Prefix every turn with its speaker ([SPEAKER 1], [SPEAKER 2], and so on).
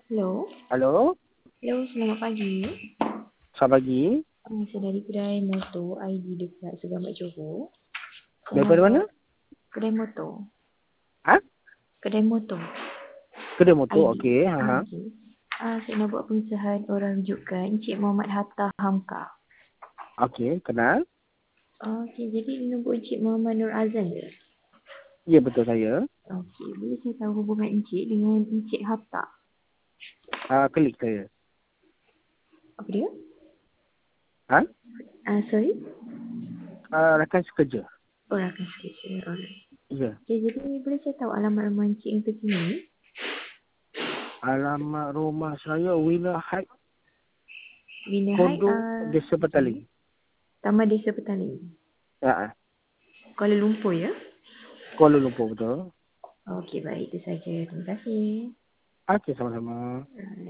[SPEAKER 1] Hello.
[SPEAKER 2] Halo,
[SPEAKER 1] Hello, selamat pagi.
[SPEAKER 2] selamat pagi.
[SPEAKER 1] Saya dari kedai motor ID dekat Segamat Johor. Saya nak
[SPEAKER 2] Daripada mana?
[SPEAKER 1] buat kedai motor.
[SPEAKER 2] Ha?
[SPEAKER 1] Kedai motor
[SPEAKER 2] Kedai motor,
[SPEAKER 1] ID.
[SPEAKER 2] okey. Ha.
[SPEAKER 1] Okey. Saya nak buat pengesahan orang rujukan Encik Muhammad Hatta Hamka.
[SPEAKER 2] Okey, kenal.
[SPEAKER 1] Okey, jadi nombor Encik Muhammad Nur Azan ke?
[SPEAKER 2] Ya, betul saya.
[SPEAKER 1] Okey, boleh saya tahu hubungan Encik dengan Encik Hatta?
[SPEAKER 2] Klik saya.
[SPEAKER 1] Apa dia?
[SPEAKER 2] Ha?
[SPEAKER 1] Sorry?
[SPEAKER 2] Rakan sekerja.
[SPEAKER 1] Oh, rakan sekejap. Alright.
[SPEAKER 2] Ya.
[SPEAKER 1] Okey, jadi boleh saya tahu alamat rumah Encik yang terkini?
[SPEAKER 2] Alamat rumah saya, Wina Heights,
[SPEAKER 1] Bina Hai,
[SPEAKER 2] Kondo, Desa Petaling.
[SPEAKER 1] Taman Desa Petaling.
[SPEAKER 2] Ha.
[SPEAKER 1] Kuala Lumpur ya?
[SPEAKER 2] Kuala Lumpur, betul.
[SPEAKER 1] Okey, baik. Itu saja. Terima kasih.
[SPEAKER 2] Okey, sama-sama.